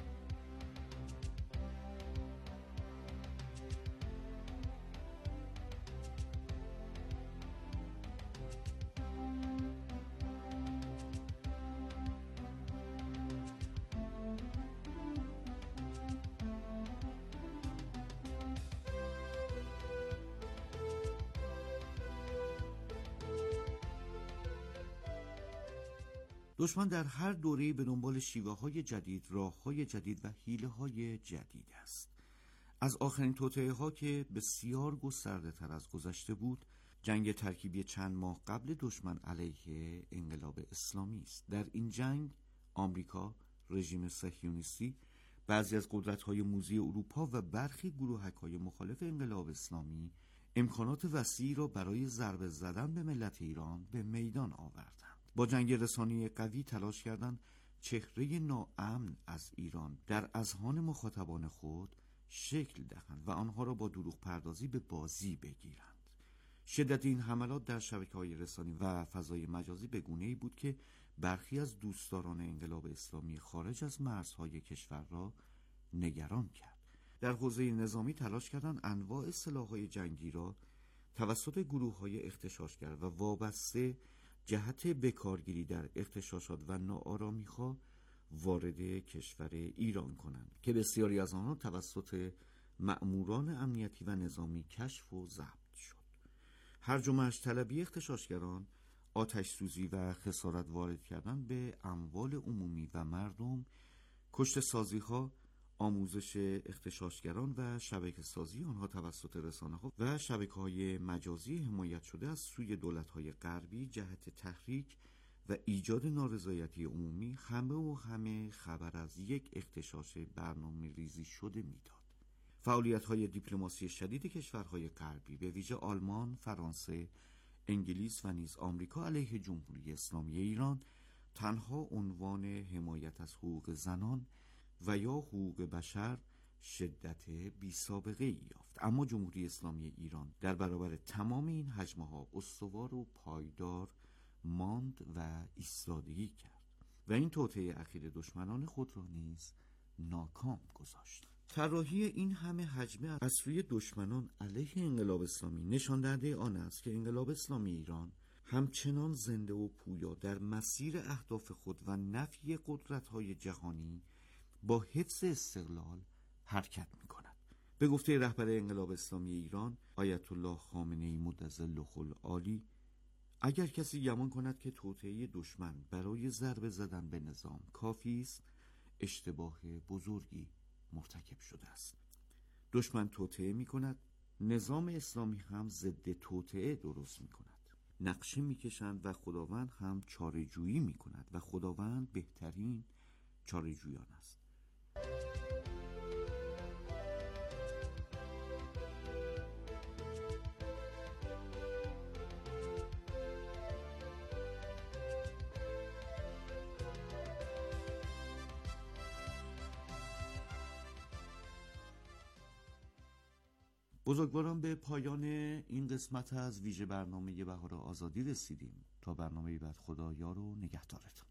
دشمن در هر دوره‌ای به دنبال شیوه‌های جدید، راه‌های جدید و حیله‌های جدید است. از آخرین توطئه‌ها که بسیار گسترده‌تر از گذشته بود، جنگ ترکیبی چند ماه قبل دشمن علیه انقلاب اسلامی است. در این جنگ آمریکا، رژیم صهیونیستی، بعضی از قدرت‌های موذی اروپا و برخی گروهک‌های مخالف انقلاب اسلامی امکانات وسیعی را برای ضربه زدن به ملت ایران به میدان آوردند. با جنگ رسانی قوی تلاش کردند چهره ناامن از ایران در اذهان مخاطبان خود شکل دهند و آنها را با دروغ پردازی به بازی بگیرند. شدت این حملات در شبکه‌های رسانی و فضای مجازی به گونه‌ای بود که برخی از دوستداران انقلاب اسلامی خارج از مرزهای کشور را نگران کرد. در حوزه نظامی تلاش کردند انواع سلاح‌های جنگی را توسط گروه‌های اغتشاشگر و وابسته جهت بکارگیری در اغتشاشات و ناآرامی‌ها وارد کشور ایران کنند که بسیاری از آنها توسط مأموران امنیتی و نظامی کشف و ضبط شد. هرج و مرج طلبی اغتشاشگران، آتش سوزی و خسارت وارد کردن به اموال عمومی و مردم، کشته سازی ها، آموزش اغتشاشگران و شبکه سازی آنها توسط رسانه ها و شبکه های مجازی حمایت شده از سوی دولت های غربی جهت تحریک و ایجاد نارضایتی عمومی همه خبر از یک اغتشاش برنامه ریزی شده میداد. فعالیت های دیپلماسی شدید کشورهای غربی به ویژه آلمان، فرانسه، انگلیس و نیز آمریکا علیه جمهوری اسلامی ایران تنها عنوان حمایت از حقوق زنان و یا حقوق بشر شدت بی سابقه ای یافت، اما جمهوری اسلامی ایران در برابر تمام این هجمه ها استوار و پایدار ماند و ایستادگی کرد و این توطئه اخیر دشمنان خود را نیز ناکام گذاشت. طراحی این همه هجمه از سوی دشمنان علیه انقلاب اسلامی نشان دهنده آن است که انقلاب اسلامی ایران همچنان زنده و پویا در مسیر اهداف خود و نفی قدرت‌های جهانی با حفظ استقلال حرکت می‌کند. به گفته رهبر انقلاب اسلامی ایران آیت الله خامنه‌ای مدظله العالی، اگر کسی گمان کند که توطئه دشمن برای ضربه زدن به نظام کافی است، اشتباه بزرگی مرتکب شده است. دشمن توطئه می‌کند، نظام اسلامی هم ضد توطئه درست می‌کند. نقشه می‌کشند و خداوند هم چاره‌جویی می‌کند و خداوند بهترین چاره‌جویان است. بزرگواران، به پایان این قسمت از ویژه برنامه بهار آزادی رسیدیم. تا برنامه بعد، خدا یار و نگهدارتون.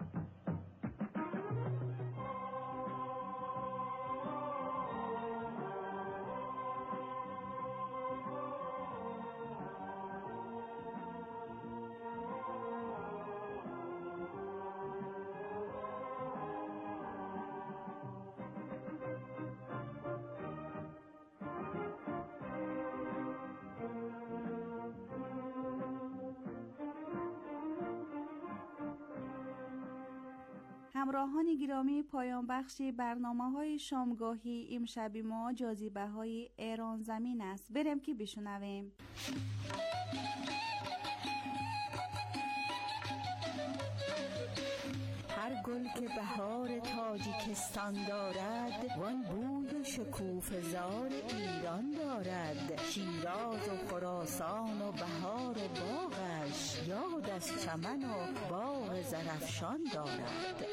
همراهان گرامی، پایان بخشی برنامه‌های شامگاهی امشبی ما جاذبه‌های ایران زمین است. بریم که بشنویم. هر گل که بهار تاجیکستان دارد، وان بوی و شکوفه‌زار ایران دارد. شیراز و خراسان و بهار و باغش، یاد از چمن و باغ زرافشان دارد.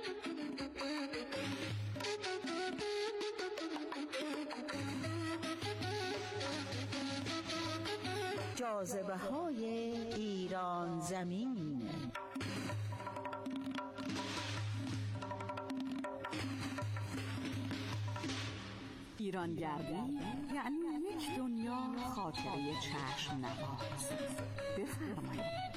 جاذبه‌های ایران زمین. ایرانگردی یعنی یک دنیا خاطره چشم نواز. بفرمایید.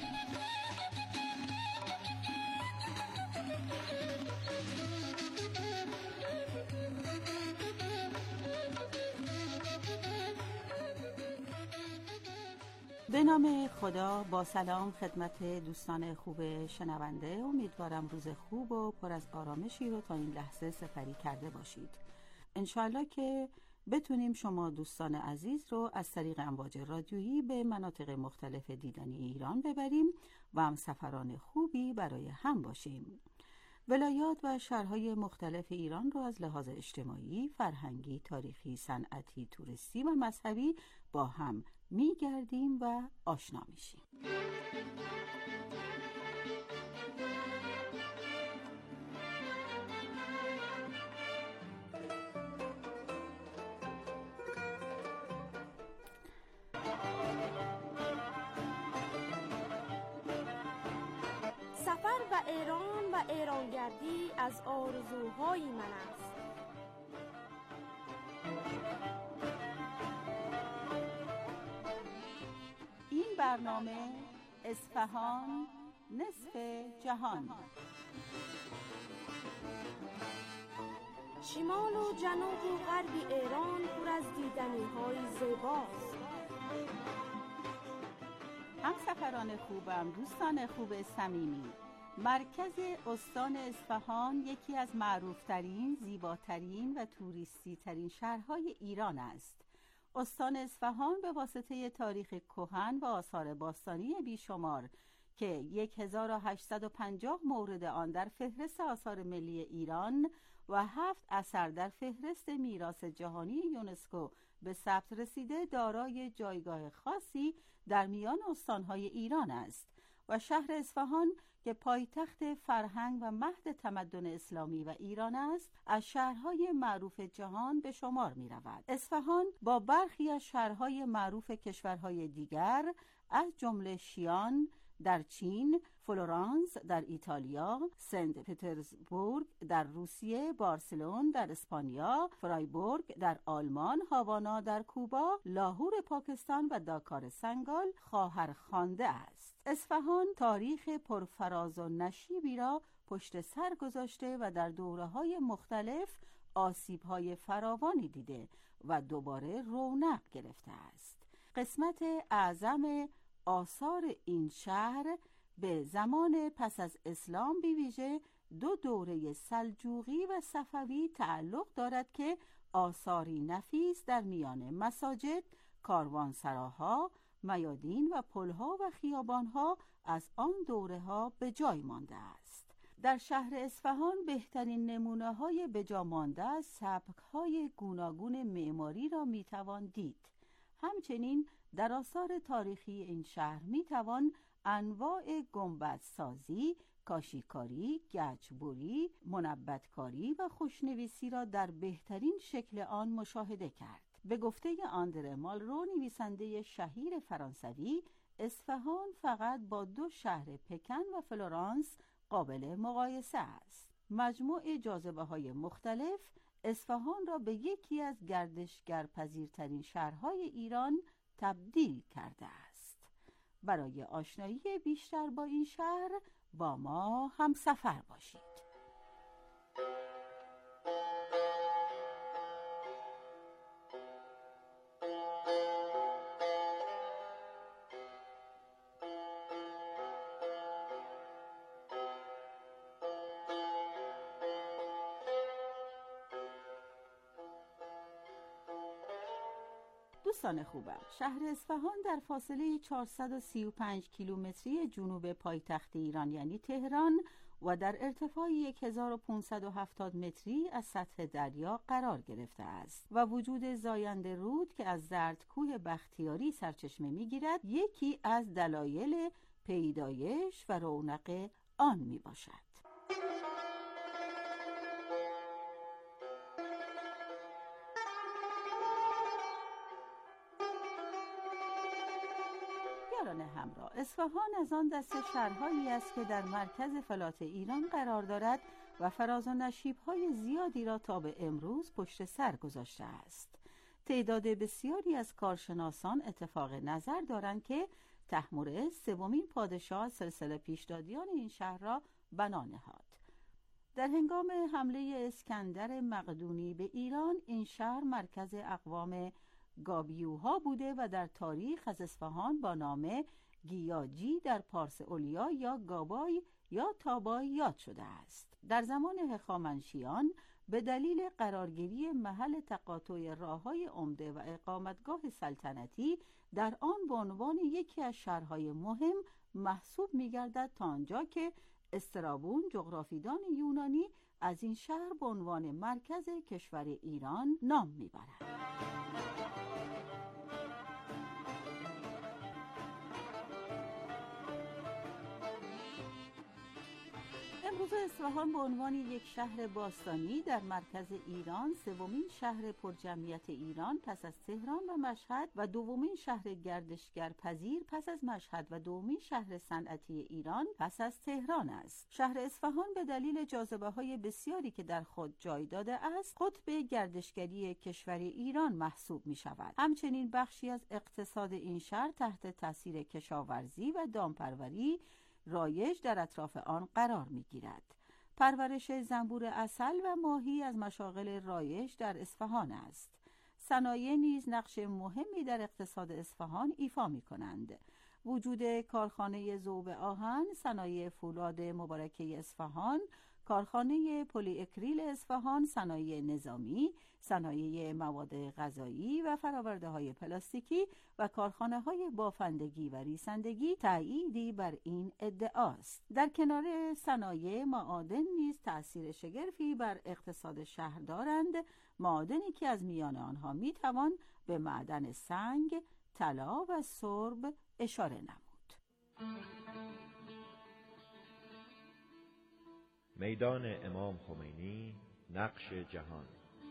به نام خدا، با سلام خدمت دوستان خوب شنونده. امیدوارم روز خوب و پر از آرامشی رو تا این لحظه سپری کرده باشید. انشالله که بتونیم شما دوستان عزیز رو از طریق امواج رادیویی به مناطق مختلف دیدنی ایران ببریم و هم سفران خوبی برای هم باشیم. ولایات و شهرهای مختلف ایران رو از لحاظ اجتماعی، فرهنگی، تاریخی، صنعتی، توریستی و مذهبی با هم می‌گردیم و آشنا میشیم. سفر و ایران و ایرانگردی از آرزوهای من است. این برنامه اصفهان نصف جهان. شمال و جنوب و غرب ایران پر از دیدنی‌های زیباست. همسفران خوبم، دوستان خوب صمیمی، مرکز استان اصفهان یکی از معروفترین، زیباترین و توریستی ترین شهرهای ایران است. استان اصفهان به واسطه تاریخ کهن و آثار باستانی بیشمار که 1850 مورد آن در فهرست آثار ملی ایران و 7 اثر در فهرست میراث جهانی یونسکو به ثبت رسیده، دارای جایگاه خاصی در میان استانهای ایران است و شهر اصفهان که پایتخت فرهنگ و مهد تمدن اسلامی و ایران است، از شهرهای معروف جهان به شمار می رود. اصفهان با برخی از شهرهای معروف کشورهای دیگر از جمله شیان در چین، فلورانس در ایتالیا، سنت پترزبورگ در روسیه، بارسلون در اسپانیا، فرایبورگ در آلمان، هاوانا در کوبا، لاهور پاکستان و داکار سنگال خواهر خوانده است. اصفهان تاریخ پرفراز و نشیبی را پشت سر گذاشته و در دوره‌های مختلف آسیب‌های فراوانی دیده و دوباره رونق گرفته است. قسمت اعظم آثار این شهر به زمان پس از اسلام به ویژه 2 دوره سلجوقی و صفوی تعلق دارد که آثاری نفیس در میان مساجد، کاروانسراها، میادین و پلها و خیابانها از آن دوره‌ها به جای مانده است. در شهر اصفهان بهترین نمونه‌های به جا مانده از سبک‌های گوناگون معماری را می‌توان دید. همچنین در آثار تاریخی این شهر میتوان انواع گنبدسازی، کاشیکاری، گچبری، منبتکاری و خوشنویسی را در بهترین شکل آن مشاهده کرد. به گفته آندره مالرو، نویسنده شهیر فرانسوی، اصفهان فقط با 2 شهر پکن و فلورانس قابل مقایسه است. مجموع جاذبه‌های مختلف اصفهان را به یکی از گردشگرپذیرترین شهرهای ایران تبدیل کرده است. برای آشنایی بیشتر با این شهر با ما همسفر باشید. دوستان خوبم، شهر اصفهان در فاصله 435 کیلومتری جنوب پایتخت ایران یعنی تهران و در ارتفاع 1570 متری از سطح دریا قرار گرفته است و وجود زاینده رود که از زردکوه بختیاری سرچشمه می‌گیرد یکی از دلایل پیدایش و رونق آن میباشد. همراه، اصفهان از آن دسته شهرهایی است که در مرکز فلات ایران قرار دارد و فراز و نشیب‌های زیادی را تا به امروز پشت سر گذاشته است. تعداد بسیاری از کارشناسان اتفاق نظر دارند که طهمورث 3مین پادشاه سلسله پیشدادیان این شهر را بنا نهاد. در هنگام حمله اسکندر مقدونی به ایران این شهر مرکز اقوام گابیوها بوده و در تاریخ از اصفهان با نام گیاجی در پارس اولیا یا گابای یا تابای یاد شده است. در زمان هخامنشیان به دلیل قرارگیری محل تقاطع راه‌های عمده و اقامتگاه سلطنتی در آن به عنوان یکی از شهرهای مهم محسوب می‌گردد تا آنجا که استرابون جغرافیدان یونانی از این شهر به عنوان مرکز کشور ایران نام می‌برد. امروز اصفهان به عنوان یک شهر باستانی در مرکز ایران، 3مین شهر پرجمعیت ایران پس از تهران و مشهد و 2مین شهر گردشگرپذیر پس از مشهد و 2مین شهر صنعتی ایران پس از تهران است. شهر اصفهان به دلیل جاذبه‌های بسیاری که در خود جای داده است، قطب گردشگری کشور ایران محسوب می شود. همچنین بخشی از اقتصاد این شهر تحت تاثیر کشاورزی و دامپروری رایج در اطراف آن قرار می گیرد. پرورش زنبور عسل و ماهی از مشاغل رایج در اصفهان است. صنایع نیز نقش مهمی در اقتصاد اصفهان ایفا می‌کنند. وجود کارخانه ذوب آهن، صنایع فولاد مبارکه اصفهان، کارخانه پلی اکریل اصفهان، صنایع نظامی، صنایع مواد غذایی و فرآورده‌های پلاستیکی و کارخانه‌های بافندگی و ریسندگی تأییدی بر این ادعاست. در کنار صنایع، معادن نیز تأثیر شگرفی بر اقتصاد شهر دارند، معادنی که از میان آنها میتوان به معدن سنگ، طلا و سرب اشاره نمود. میدان امام خمینی، نقش جهان.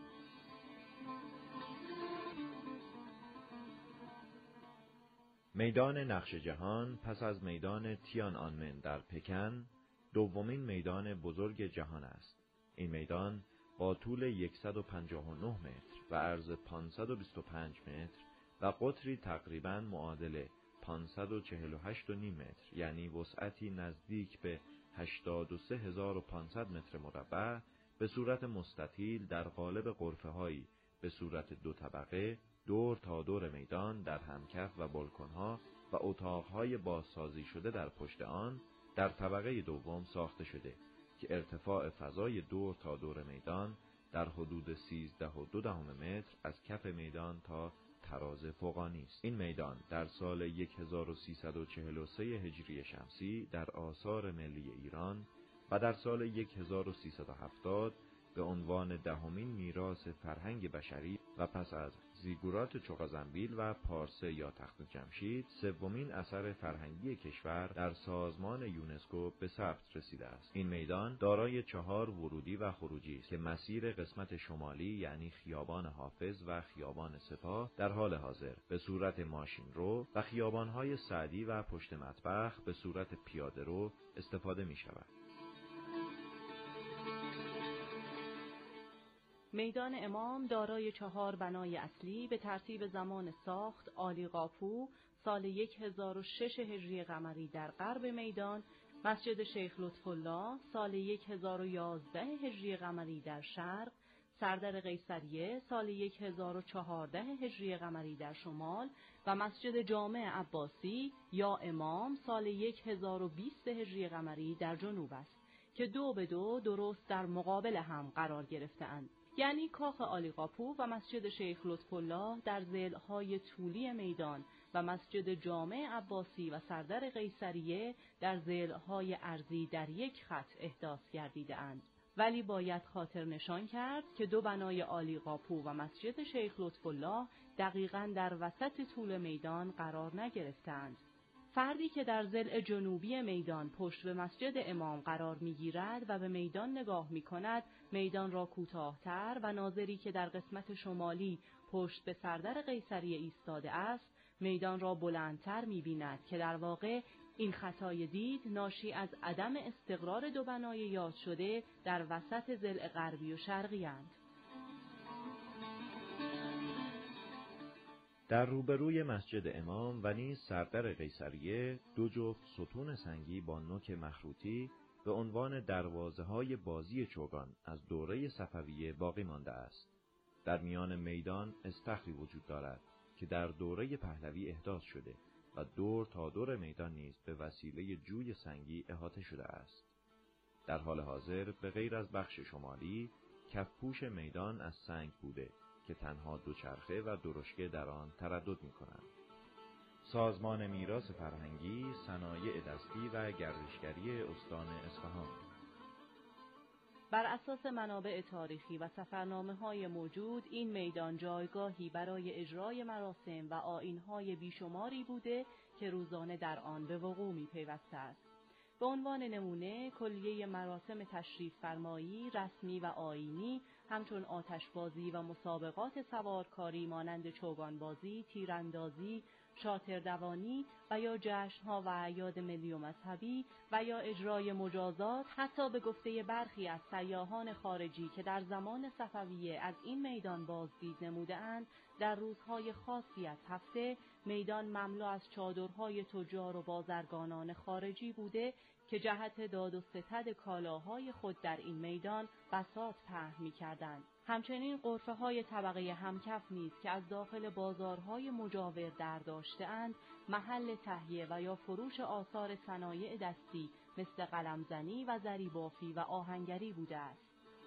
میدان نقش جهان پس از میدان تیان‌آنمن در پکن دومین میدان بزرگ جهان است. این میدان با طول 159 متر و عرض 525 متر و قطری تقریباً معادل 548.5 متر، یعنی وسعتی نزدیک به 83500 متر مربع، به صورت مستطیل در قالب غرفه‌هایی به صورت دو طبقه دور تا دور میدان در همکف و بالکن‌ها و اتاق‌های بازسازی شده در پشت آن در طبقه دوم ساخته شده که ارتفاع فضای دور تا دور میدان در حدود 13.2 متر از کف میدان تا تراز فوقانی است. این میدان در سال 1343 هجری شمسی در آثار ملی ایران و در سال 1370 به عنوان دهمین میراث فرهنگ بشری و پس از زیگورات چغازنبیل و پارسه یا تخت جمشید سومین اثر فرهنگی کشور در سازمان یونسکو به ثبت رسیده است. این میدان دارای 4 ورودی و خروجی است که مسیر قسمت شمالی یعنی خیابان حافظ و خیابان سپاه در حال حاضر به صورت ماشین رو و خیابان‌های سعدی و پشت مطبخ به صورت پیاده رو استفاده می شود. میدان امام دارای 4 بنای اصلی به ترتیب زمان ساخت: عالیقاپو سال 1006 هجری قمری در غرب میدان، مسجد شیخ لطف‌الله سال 1011 هجری قمری در شرق، سردر قیصریه سال 1014 هجری قمری در شمال و مسجد جامع عباسی یا امام سال 1020 هجری قمری در جنوب است که 2 به 2 درست در مقابل هم قرار گرفته‌اند. یعنی کاخ عالیقاپو و مسجد شیخ لطف‌الله در ضلع‌های طولی میدان و مسجد جامع عباسی و سردر قیصریه در ضلع‌های عرضی در یک خط احداث گردیده‌اند. ولی باید خاطر نشان کرد که 2 بنای عالیقاپو و مسجد شیخ لطف‌الله دقیقاً در وسط طول میدان قرار نگرفتند. فردی که در ضلع جنوبی میدان پشت به مسجد امام قرار می‌گیرد و به میدان نگاه می‌کند، میدان را کوتاه‌تر و ناظری که در قسمت شمالی پشت به سردر قیصریه ایستاده است، میدان را بلندتر می‌بیند که در واقع این خطای دید ناشی از عدم استقرار 2 بنای یاد شده در وسط ضلع غربی و شرقی اند. در روبروی مسجد امام و نیز سردر قیصریه 2 جفت ستون سنگی با نوک مخروطی به عنوان دروازه‌های بازی چوگان از دوره صفویه باقی مانده است. در میان میدان استخری وجود دارد که در دوره پهلوی احداث شده و دور تا دور میدان نیز به وسیله جوی سنگی احاطه شده است. در حال حاضر به غیر از بخش شمالی، کفپوش میدان از سنگ بوده که تنها 2 چرخه و درشکه در آن تردد می‌کنند. سازمان میراث فرهنگی، صنایع دستی و گردشگری استان اصفهان. بر اساس منابع تاریخی و سفرنامه‌های موجود، این میدان جایگاهی برای اجرای مراسم و آیین‌های بیشماری بوده که روزانه در آن به وقوع می‌پیوسته است. به عنوان نمونه، کلیه مراسم تشریف فرمایی، رسمی و آیینی، همچون آتشبازی و مسابقات سوارکاری مانند چوگانبازی، تیراندازی، شاطردوانی و یا جشن‌ها و اعیاد ملی و مذهبی و یا اجرای مجازات، حتی به گفته برخی از سیاحان خارجی که در زمان صفویه از این میدان بازدید نموده‌اند، در روزهای خاصی از هفته میدان مملو از چادرهای تجار و بازرگانان خارجی بوده که جهت داد و ستد کالاهای خود در این میدان بساط پهن می‌کردند. همچنین غرفه‌های طبقه همکف نیز که از داخل بازارهای مجاور در داشته‌اند، محل تهیه و یا فروش آثار صنایع دستی مثل قلمزنی و زریبافی و آهنگری بوده است.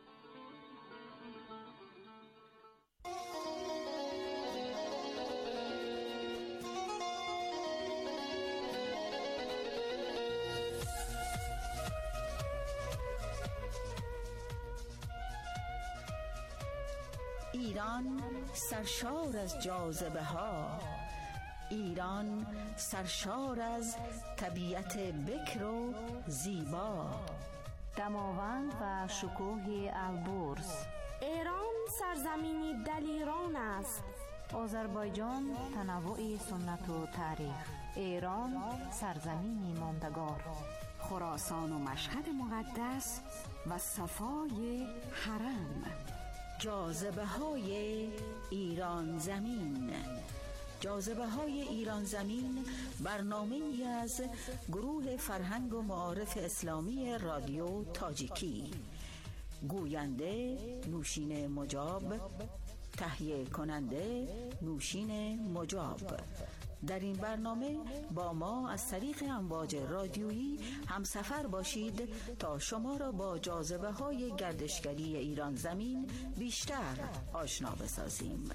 ایران سرشار از جاذبه ها، ایران سرشار از طبیعت بکر و زیبا، دماوند و شکوه البرز. ایران سرزمینی دلیران است. آذربایجان تنوع سنت و تاریخ. ایران سرزمینی ماندگار. خراسان و مشهد مقدس و صفای حرم. جاذبه های ایران زمین. جاذبه های ایران زمین برنامه‌ای از گروه فرهنگ و معارف اسلامی رادیو تاجیکی. گوینده نوشین مجاب، تهیه کننده نوشین مجاب. در این برنامه با ما از طریق امواج رادیویی همسفر باشید تا شما را با جاذبه های گردشگری ایران زمین بیشتر آشنا بسازیم.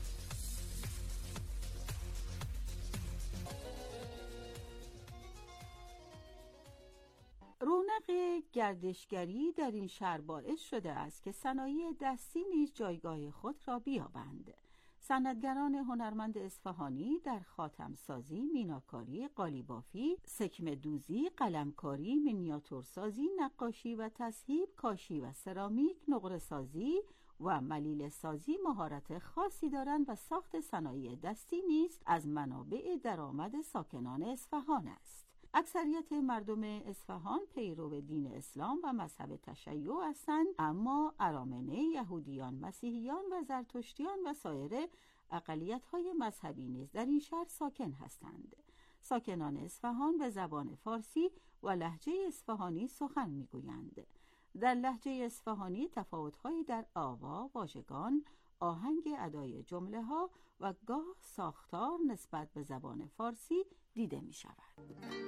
رونق گردشگری در این شهر باعث شده است که صنایع دستی نیز جایگاه خود را بیابند. صنعتگران هنرمند اصفهانی در خاتمسازی، میناکاری، قالیبافی، سکمه دوزی، قلمکاری، مینیاتورسازی، نقاشی و تذهیب، کاشی و سرامیک، نقره سازی و ملیل سازی مهارت خاصی دارند و ساخت صنایع دستی نیز از منابع درآمد ساکنان اصفهان است. اکثریت مردم اصفهان پیرو دین اسلام و مذهب تشیع هستند، اما ارامنه، یهودیان، مسیحیان و زرتشتیان و سایر اقلیت‌های مذهبی نیز در این شهر ساکن هستند. ساکنان اصفهان به زبان فارسی و لهجه اصفهانی سخن می‌گویند. در لهجه اصفهانی تفاوت‌هایی در آوا، واژگان، آهنگ ادای جمله‌ها و گاه ساختار نسبت به زبان فارسی دیده می‌شود.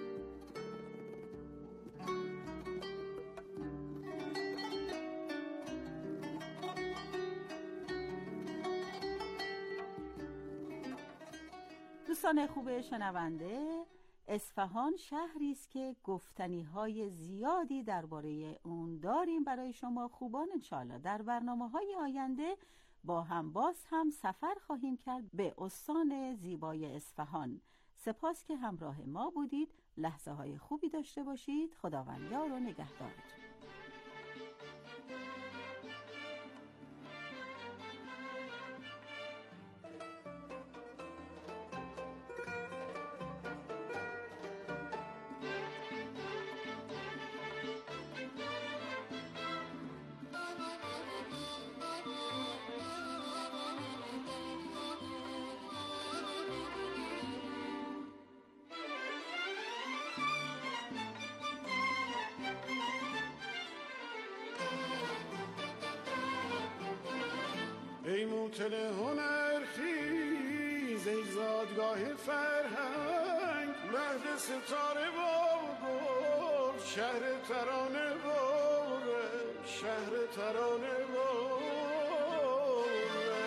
دوستان خوب شنونده، اصفهان شهری است که گفتنی‌های زیادی درباره اون داریم برای شما خوبان. انشاءالله در برنامه‌های آینده با هم باز هم سفر خواهیم کرد به استان زیبای اصفهان. سپاس که همراه ما بودید. لحظه های خوبی داشته باشید. خداوند یار و نگهدارتون. ای موتل هنر خیز، ای زادگاه فرهنگ، مهد ستاره با گل، شهر ترانه باره، شهر ترانه باره.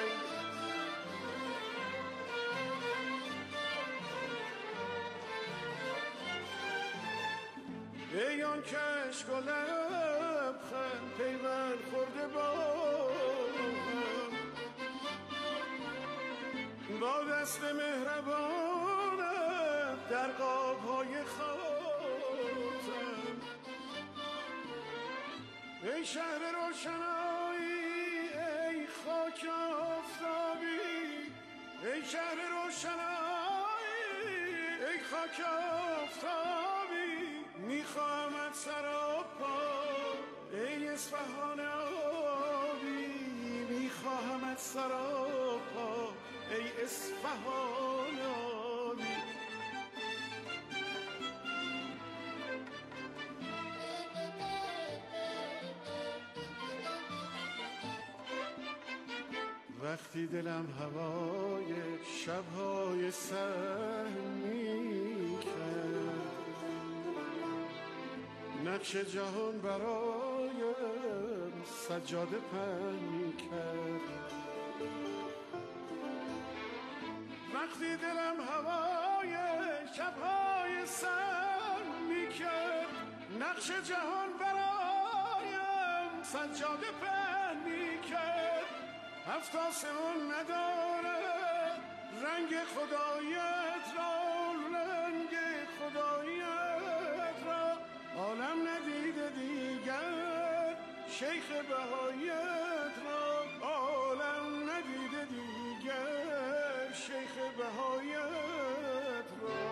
ای آن کشک و لبخند پیوند خورده با دست مهربانت در قاب‌های خاتم. ای شهر روشنایی، ای خاک آفتابی، ای شهر روشنایی، ای خاک آفتابی، میخواهمت سراپا ای اصفهان آبی، میخواهمت سراپا ای اصفهان آبی. وقتی دلم هوای شبهای سر می‌کرد، نقش جهان برایم سجاده پهن می‌کرد. وقتی دلم هوای شبهای سر می‌کرد، نقش جهان برایم سجاده پهن می‌کرد. هفت آسمان نداره رنگ خدایت را، رنگ خدایت را عالم ندیده دیگر، شیخ بهایت را عالم ندیده دیگر، شیخ بهایت را.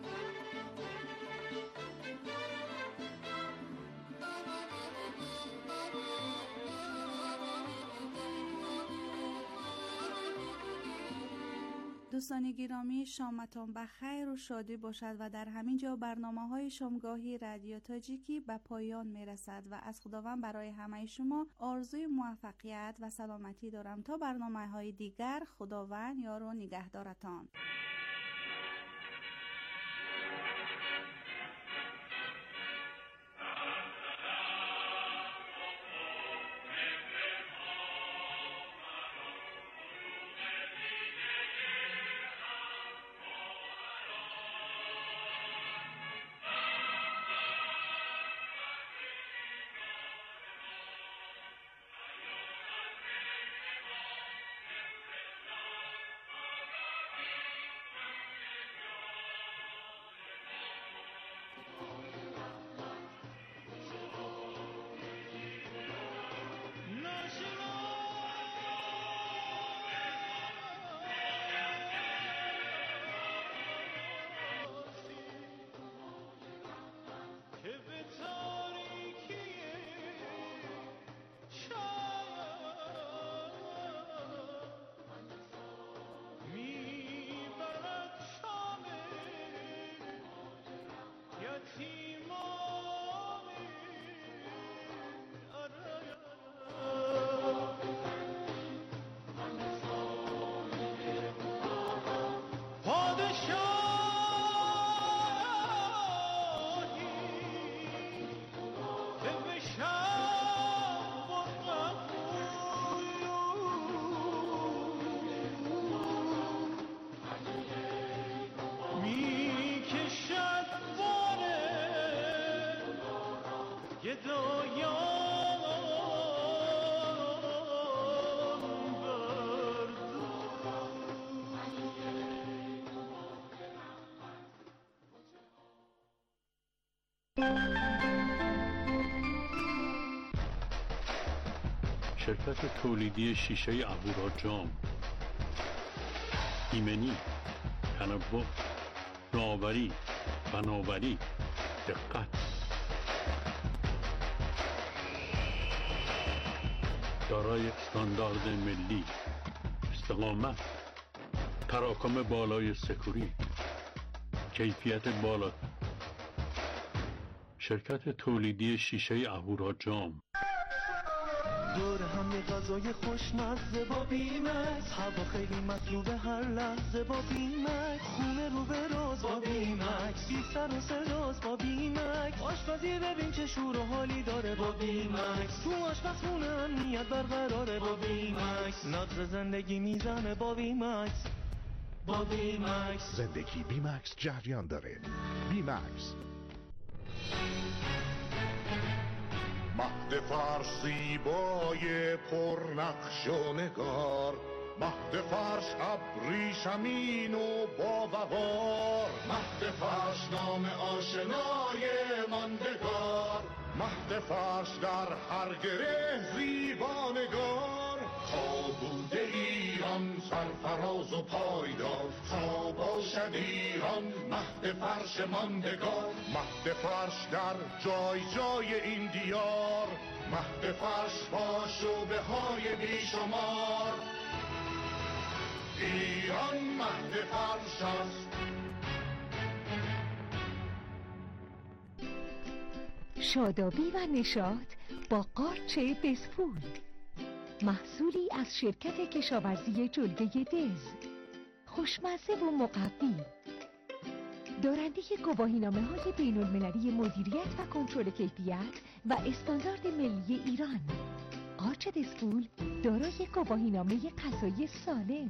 دوستان گرامی، شامتان بخیر و شادی باشد و در همین جا برنامه‌های شامگاهی رادیو تاجیکی به پایان میرسد و از خداوند برای همه شما آرزوی موفقیت و سلامتی دارم. تا برنامه‌های دیگر، خداوند یار و نگهدارتان. شرکت تولیدی شیشه اهورا-جام، ایمنی، تنوع، نوآوری، فناوری، دقت. دارای استاندارد ملی، استقامت، تراکم بالای سکوری، کیفیت بالا. شرکت تولیدی شیشه اهورا-جام. دور هم یه غذای خوشمزه با بیمکس، هوا خیلی مطلوبه هر لحظه با بیمکس، خونه رو به راز با بیمکس، بی سر و صداست با بیمکس، آشپزی ببین چه شور و حالی داره با بیمکس، تو آشپزخونه امنیت برقراره با بیمکس، نبض زندگی میزنه با بیمکس، با بیمکس زندگی بیمکس جریان داره. بیمکس مهد فرش زیبای پرنقش و نگار، مهد فرش ابریشمین و با وقار، مهد فرش نام آشنای ماندگار، مهد فرش در هر گره زیبانگار، تا بوده ایران سرفراز و پایدار، تا باشد ایران مهد فرش ماندگار، مهد فرش در جای جای این دیار، مهد فرش با شعبه های بیشمار، ایران مهد فرش است. شادابی و نشاط با قارچ بسپول. محصولی از شرکت کشاورزی جلگه دز، خوشمزه و مقوی، دارنده گواهینامه‌های بین‌المللی مدیریت و کنترل کیفیت و استاندارد ملی ایران. آرچد اسکول دارای گواهینامه غذایی سالم